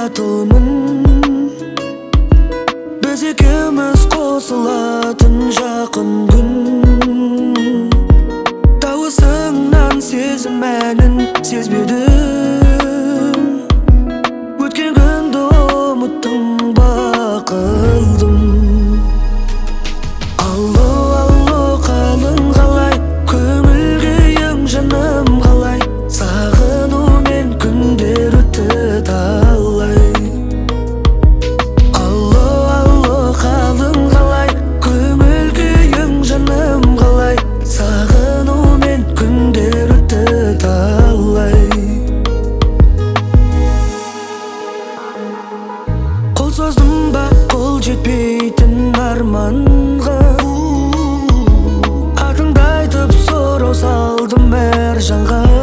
батылмын. Біз екеуміз қосылатын жақын күн. Дауысыңнан сезім мәнін сезбедім. Өткен күнді ұмыттым ба қылдым. Алло, алло, қалың қалай, көңіл күйің жаным қалай, сағынумен күндер өтті талай. Алло, алло, қалың қалай, көңіл күйің жаным қалай, сағынумен күндер өтті талай. Қол создым ба қол жетпейтін арманға, атыңды айтып сұрау салдым әр жанға.